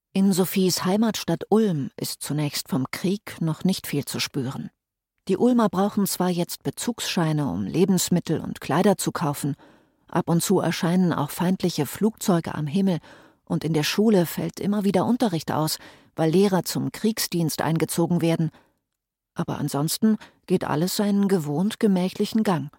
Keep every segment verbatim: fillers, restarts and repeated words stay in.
In Sophies Heimatstadt Ulm ist zunächst vom Krieg noch nicht viel zu spüren. Die Ulmer brauchen zwar jetzt Bezugsscheine, um Lebensmittel und Kleider zu kaufen, ab und zu erscheinen auch feindliche Flugzeuge am Himmel und in der Schule fällt immer wieder Unterricht aus, weil Lehrer zum Kriegsdienst eingezogen werden. Aber ansonsten geht alles seinen gewohnt gemächlichen Gang.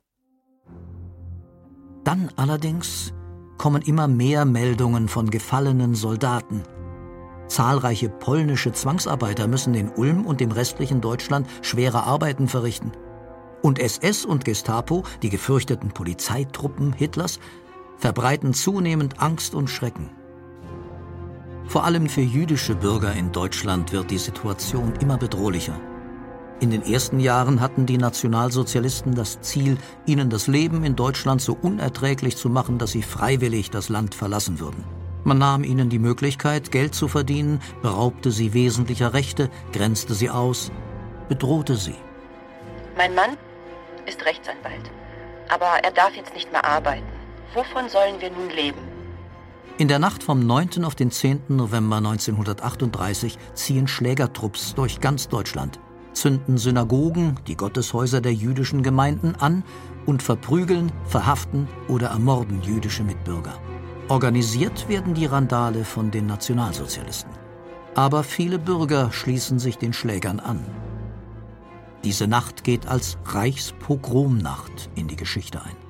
Dann allerdings kommen immer mehr Meldungen von gefallenen Soldaten. Zahlreiche polnische Zwangsarbeiter müssen in Ulm und dem restlichen Deutschland schwere Arbeiten verrichten. Und S S und Gestapo, die gefürchteten Polizeitruppen Hitlers, verbreiten zunehmend Angst und Schrecken. Vor allem für jüdische Bürger in Deutschland wird die Situation immer bedrohlicher. In den ersten Jahren hatten die Nationalsozialisten das Ziel, ihnen das Leben in Deutschland so unerträglich zu machen, dass sie freiwillig das Land verlassen würden. Man nahm ihnen die Möglichkeit, Geld zu verdienen, beraubte sie wesentlicher Rechte, grenzte sie aus, bedrohte sie. Mein Mann ist Rechtsanwalt, aber er darf jetzt nicht mehr arbeiten. Wovon sollen wir nun leben? In der Nacht vom neunten auf den zehnten November neunzehnhundertachtunddreißig ziehen Schlägertrupps durch ganz Deutschland, zünden Synagogen, die Gotteshäuser der jüdischen Gemeinden an und verprügeln, verhaften oder ermorden jüdische Mitbürger. Organisiert werden die Randale von den Nationalsozialisten. Aber viele Bürger schließen sich den Schlägern an. Diese Nacht geht als Reichspogromnacht in die Geschichte ein.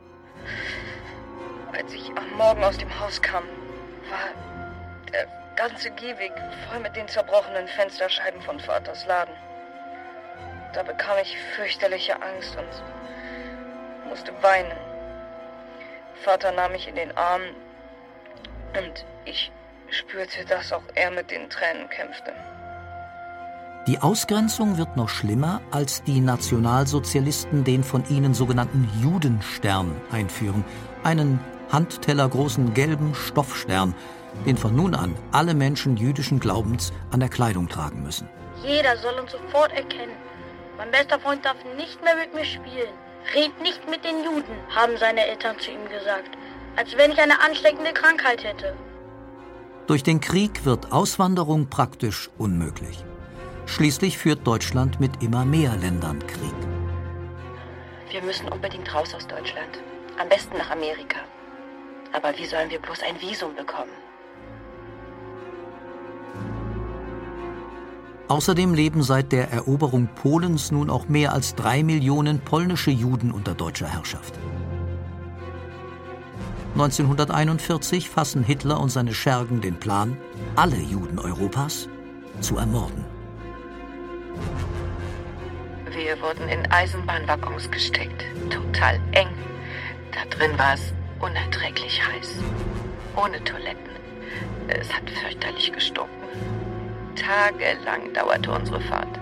Als ich am Morgen aus dem Haus kam, war der ganze Gehweg voll mit den zerbrochenen Fensterscheiben von Vaters Laden. Da bekam ich fürchterliche Angst und musste weinen. Vater nahm mich in den Arm und ich spürte, dass auch er mit den Tränen kämpfte. Die Ausgrenzung wird noch schlimmer, als die Nationalsozialisten den von ihnen sogenannten Judenstern einführen, einen handtellergroßen gelben Stoffstern, den von nun an alle Menschen jüdischen Glaubens an der Kleidung tragen müssen. Jeder soll uns sofort erkennen. Mein bester Freund darf nicht mehr mit mir spielen. Red nicht mit den Juden, haben seine Eltern zu ihm gesagt, als wenn ich eine ansteckende Krankheit hätte. Durch den Krieg wird Auswanderung praktisch unmöglich. Schließlich führt Deutschland mit immer mehr Ländern Krieg. Wir müssen unbedingt raus aus Deutschland. Am besten nach Amerika. Aber wie sollen wir bloß ein Visum bekommen? Außerdem leben seit der Eroberung Polens nun auch mehr als drei Millionen polnische Juden unter deutscher Herrschaft. neunzehnhunderteinundvierzig fassen Hitler und seine Schergen den Plan, alle Juden Europas zu ermorden. Wir wurden in Eisenbahnwaggons gesteckt. Total eng. Da drin war es unerträglich heiß. Ohne Toiletten. Es hat fürchterlich gestunken. Tagelang dauerte unsere Fahrt.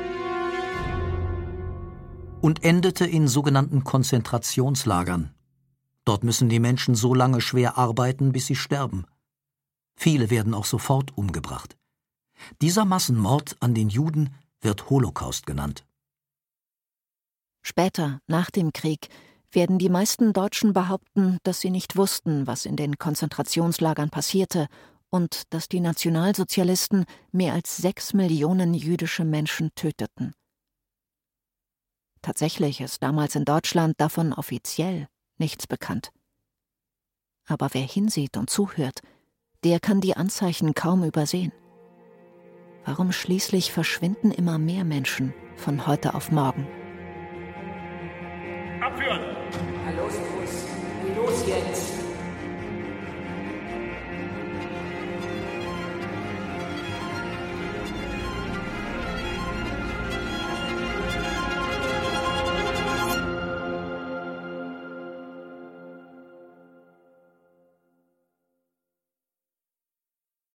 Und endete in sogenannten Konzentrationslagern. Dort müssen die Menschen so lange schwer arbeiten, bis sie sterben. Viele werden auch sofort umgebracht. Dieser Massenmord an den Juden wird Holocaust genannt. Später, nach dem Krieg, werden die meisten Deutschen behaupten, dass sie nicht wussten, was in den Konzentrationslagern passierte und dass die Nationalsozialisten mehr als sechs Millionen jüdische Menschen töteten. Tatsächlich ist damals in Deutschland davon offiziell nichts bekannt. Aber wer hinsieht und zuhört, der kann die Anzeichen kaum übersehen. Warum schließlich verschwinden immer mehr Menschen von heute auf morgen? Abführen! Na los, los, los jetzt!